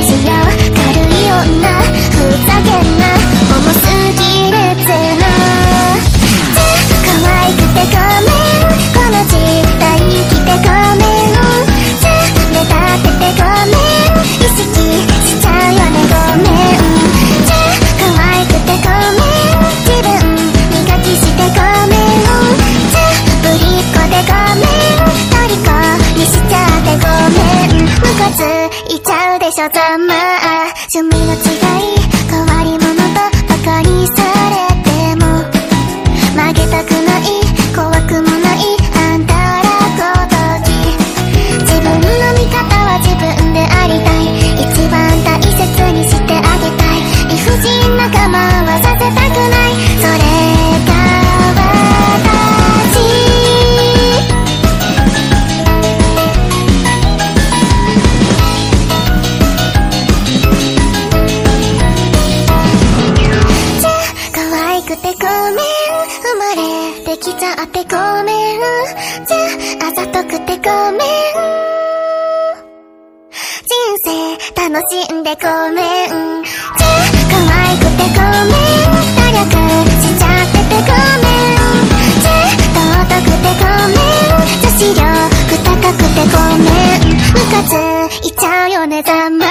しよう軽い女ふざけんな重すぎるっつうの可愛くてごめんこの時代生きてごめん目立っててごめん意識しちゃうよねごめん可愛くてごめん自分磨きしてごめんぶりっ子でごめん虜にしちゃってごめんムカついちゃうでしょざまあ趣味の違い変わり者とバカにされても曲げたくない怖くもないあんたらごとき自分の味方は自分でありたい一番大切にしてあげたい理不尽な我慢はさせたくないそれが私可愛くてごめん生まれてきちゃってごめんあざとくてごめん人生楽しんでごめん可愛くてごめん努力しちゃっててごめん尊くてごめん女子力高くてごめんムカついちゃうよねざま